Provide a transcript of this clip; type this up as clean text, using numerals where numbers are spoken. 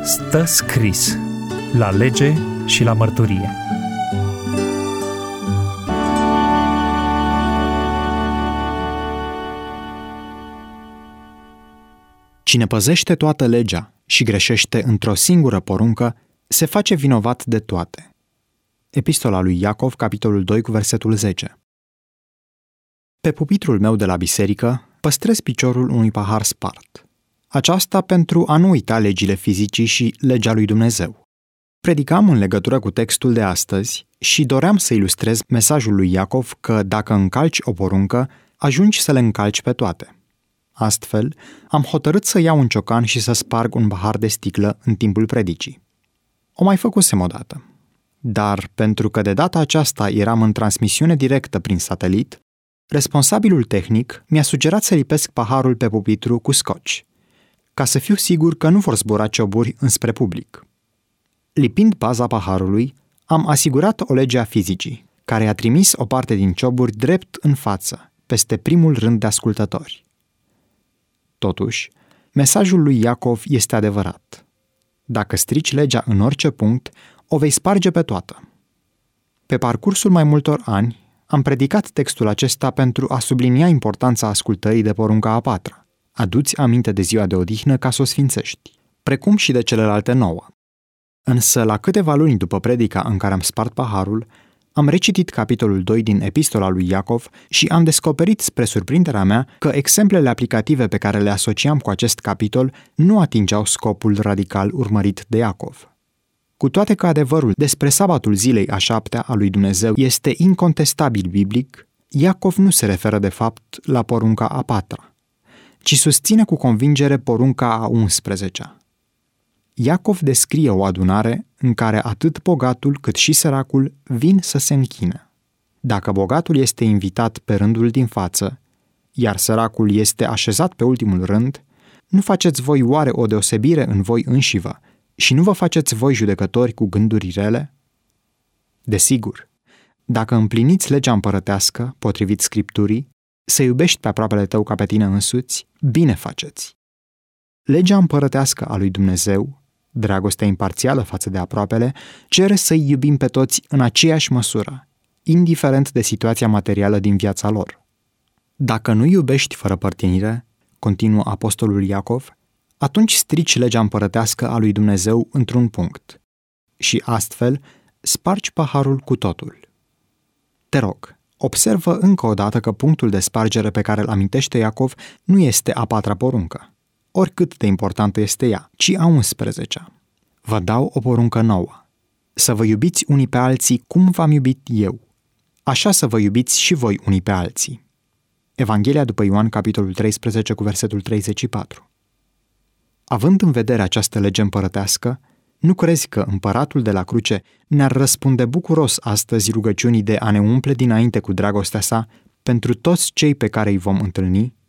Stă scris la lege și la mărturie. Cine păzește toată legea și greșește într-o singură poruncă, se face vinovat de toate. Epistola lui Iacov, capitolul 2, cu versetul 10. Pe pupitrul meu de la biserică păstrez piciorul unui pahar spart. Aceasta pentru a nu uita legile fizicii și legea lui Dumnezeu. Predicam în legătură cu textul de astăzi și doream să ilustrez mesajul lui Iacov că dacă încalci o poruncă, ajungi să le încalci pe toate. Astfel, am hotărât să iau un ciocan și să sparg un pahar de sticlă în timpul predicii. O mai făcusem odată. Dar pentru că de data aceasta eram în transmisiune directă prin satelit, responsabilul tehnic mi-a sugerat să lipesc paharul pe pupitru cu scoci, ca să fiu sigur că nu vor zbura cioburi înspre public. Lipind baza paharului, am asigurat o lege a fizicii, care a trimis o parte din cioburi drept în față, peste primul rând de ascultători. Totuși, mesajul lui Iacov este adevărat. Dacă strici legea în orice punct, o vei sparge pe toată. Pe parcursul mai multor ani, am predicat textul acesta pentru a sublinia importanța ascultării de porunca a patra. Adu-ți aminte de ziua de odihnă ca să o sfințești, precum și de celelalte 9. Însă, la câteva luni după predica în care am spart paharul, am recitit capitolul 2 din epistola lui Iacov și am descoperit, spre surprinderea mea, că exemplele aplicative pe care le asociam cu acest capitol nu atingeau scopul radical urmărit de Iacov. Cu toate că adevărul despre sabatul zilei a 7-a a lui Dumnezeu este incontestabil biblic, Iacov nu se referă de fapt la porunca a 4-a, ci susține cu convingere porunca a 11-a. Iacov descrie o adunare în care atât bogatul cât și săracul vin să se închine. Dacă bogatul este invitat pe rândul din față, iar săracul este așezat pe ultimul rând, nu faceți voi oare o deosebire în voi înșivă și nu vă faceți voi judecători cu gânduri rele? Desigur, dacă împliniți legea împărătească, potrivit Scripturii, să iubești pe aproapele tău ca pe tine însuți, bine faceți. Legea împărătească a lui Dumnezeu, dragostea imparțială față de aproapele, cere să-i iubim pe toți în aceeași măsură, indiferent de situația materială din viața lor. Dacă nu iubești fără părtinire, continuă apostolul Iacov, atunci strici legea împărătească a lui Dumnezeu într-un punct și astfel spargi paharul cu totul. Te rog, observă încă o dată că punctul de spargere pe care îl amintește Iacov nu este a 4-a poruncă, oricât de importantă este ea, ci a 11-a. Vă dau o poruncă nouă, să vă iubiți unii pe alții cum v-am iubit eu. Așa să vă iubiți și voi unii pe alții. Evanghelia după Ioan, capitolul 13, cu versetul 34. Având în vedere această lege împărătească, nu crezi că împăratul de la cruce ne-ar răspunde bucuros astăzi rugăciunii de a ne umple dinainte cu dragostea sa pentru toți cei pe care îi vom întâlni?